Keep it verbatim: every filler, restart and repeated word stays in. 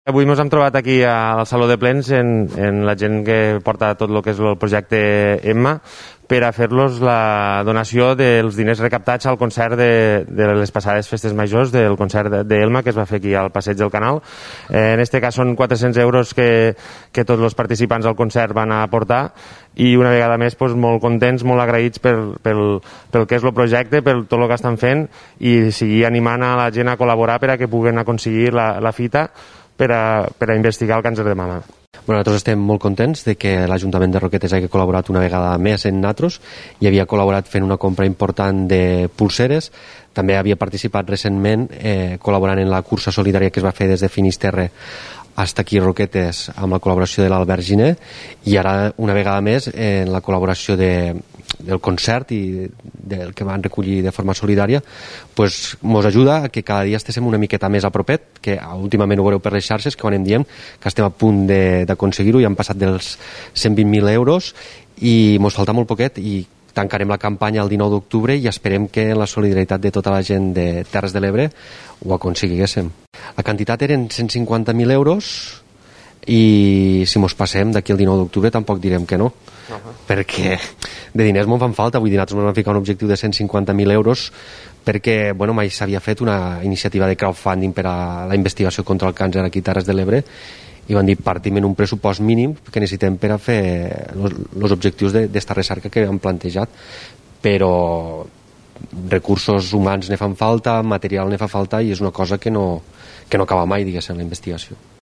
Avui ens hem trobat aquí al Saló de Plens en, en la gent que porta tot el que és el projecte Emma per a fer-los la donació dels diners recaptats al concert de, de les passades festes majors, del concert d'Elma que es va fer aquí al Passeig del Canal. Eh, en este cas són quatre-cents euros que, que tots els participants al concert van aportar i una vegada més doncs, molt contents, molt agraïts per, pel, pel que és el projecte, per tot el que estan fent i seguir animant a la gent a col·laborar per a que puguen aconseguir la, la fita per a, per a investigar el càncer de mama. Bueno, nosaltres estem molt contents de que l'Ajuntament de Roquetes hagi col·laborat una vegada més en nosaltres i havia col·laborat fent una compra important de pulseres. També havia participat recentment eh, col·laborant en la cursa solidària que es va fer des de Finisterre hasta aquí Roquetes amb la col·laboració de l'Albert Giner i ara una vegada més en la col·laboració de, del concert i del que van recollir de forma solidària pues, mos ajuda a que cada dia estiguem una miqueta més a propet, que últimament ho veureu per les xarxes que ho anem dient, que estem a punt d'aconseguir-ho i han passat dels cent vint mil euros i mos falta molt poquet i tancarem la campanya el dinou d'octubre i esperem que en la solidaritat de tota la gent de Terres de l'Ebre ho aconseguíssim. La quantitat eren cent cinquanta mil euros i si mos passem d'aquí el dinou d'octubre tampoc direm que no, uh-huh. perquè de diners me'n fan falta. Vull dir, nosaltres ens vam ficar un objectiu de cent cinquanta mil euros perquè bueno, mai s'havia fet una iniciativa de crowdfunding per a la investigació contra el càncer aquí a Terres de l'Ebre i van dir partim en un pressupost mínim que necessitem per a fer els objectius d'esta recerca que hem plantejat, però recursos humans ne fan falta, material ne fa falta i és una cosa que no, que no acaba mai, diguéssim, la investigació.